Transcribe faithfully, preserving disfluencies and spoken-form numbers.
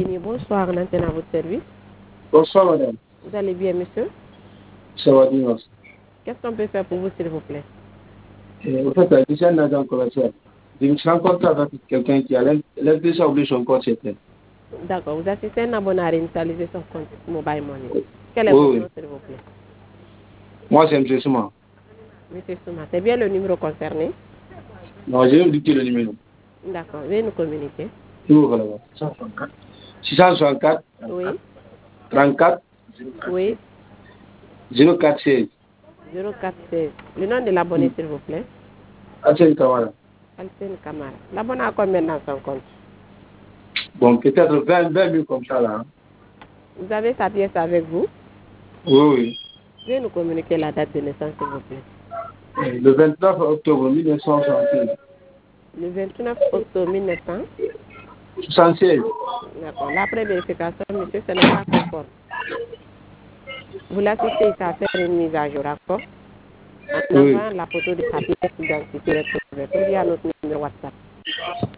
Guinée. Bonsoir, on antenne à votre service. Bonsoir, madame. Vous allez bien, monsieur? Ça va bien. Qu'est-ce qu'on peut faire pour vous, s'il vous plaît? Euh, en fait, j'ai un agent commercial. Je me suis rencontré avec quelqu'un qui a l'impression oublié son compte chez elle. D'accord. Vous assistez à un abonné à réinitialiser son compte Mobile Money. Quel est Oui, votre oui. nom, s'il vous plaît? Moi, c'est M. Souma. Monsieur Souma, c'est bien le numéro concerné? Non, j'ai indiqué le numéro. D'accord. Veuillez nous communiquer. Oui, voilà. six cent soixante-quatre, Oui. trente-quatre, Oui. zéro quatre seize. zéro quatre seize. Le nom de l'abonné, s'il vous plaît? Alcine Kamara. Alcine Kamara. L'abonné a combien dans son compte? Bon, peut-être vingt, vingt mille comme ça, là. Hein. Vous avez sa pièce avec vous? Oui, oui. Veuillez nous communiquer la date de naissance, s'il vous plaît. Le vingt-neuf octobre mille neuf cent soixante-seize. Le vingt-neuf octobre mille neuf cent soixante-seize. D'accord. L'après vérification, monsieur, ce n'est pas conforme. Vous l'assistez ici à faire une mise à jour, d'accord? En Oui. envoyant la photo de sa pièce d'identité retrouvée. Pour dire à notre numéro WhatsApp.